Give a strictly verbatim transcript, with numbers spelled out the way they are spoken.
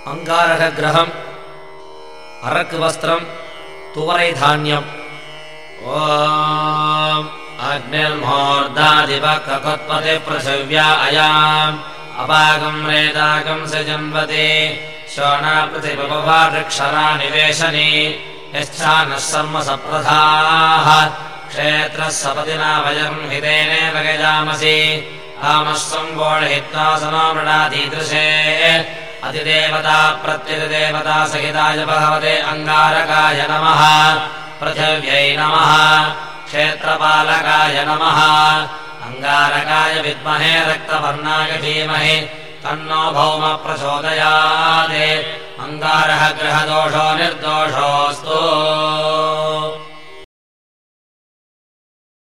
अंगारकग्रहम् अरक्वस्त्रम् तुवरैधान्यम् ओम अग्निर्मोर्धादिवक्ककुत्पते पृथिव्या अयाम् अपागम् रेदागम् सजन्वते शोणा पृथिवीपवा वृक्षरा निवेशने यश्चानः सर्म सप्रधाः क्षेत्रः सपतिना वयम् हितेनेव गजामसि आमस्वम् वोढहित्वा सनो मृडाधीदृशे अतिदेवता प्रत्यतिदेवता सहिताय भगवते अंगारकाय नमः पृथिव्यै नमः क्षेत्रपालकाय नमः अंगारकाय विद्महे रक्तवर्णाय धीमहि तन्नो भौम प्रचोदयात् अंगारः ग्रहदोषो निर्दोषोऽस्तु।